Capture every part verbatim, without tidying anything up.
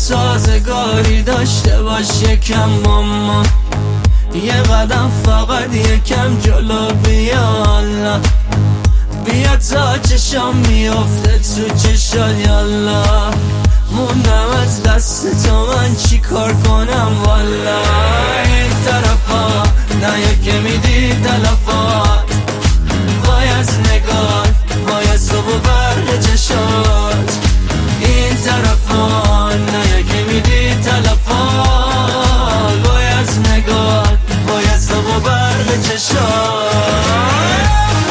سازگاری داشته باش یکم ماما، یه قدم فقط یکم جلو بیا الله، بیا تا چشام میفته تو چشات یالا، موندم از دست تو من چی کار کنم والا. این طرفا نه که میدی تلفات، وای از نگاه وای از صبح و برق چشات، این طرفا نه که میدی تلفات، وای از نگاه وای از صبح و برق چشات.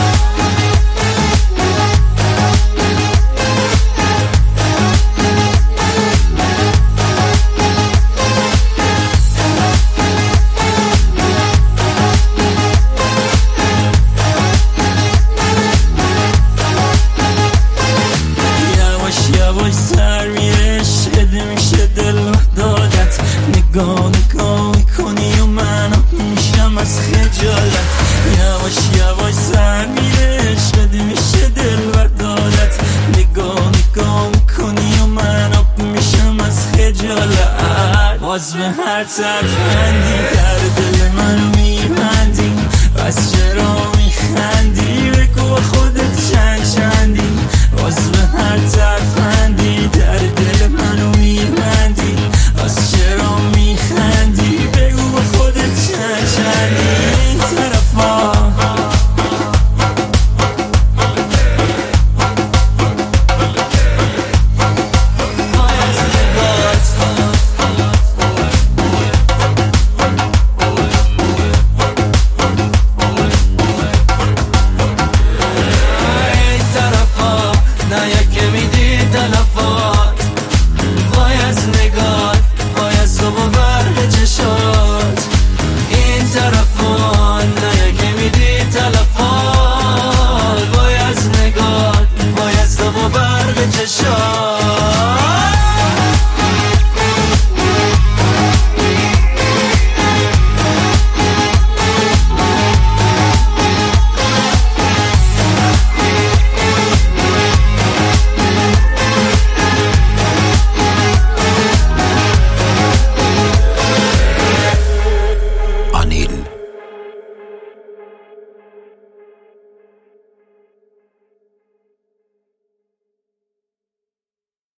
سر میره شده میشه دل وحدادت، نگاه نگاه میکنی و منم میشم از خجالت، یواش یواش سر میره شده میشه دل وحدادت، نگاه نگاه میکنی و منم میشم از خجالت، باز به هر طرف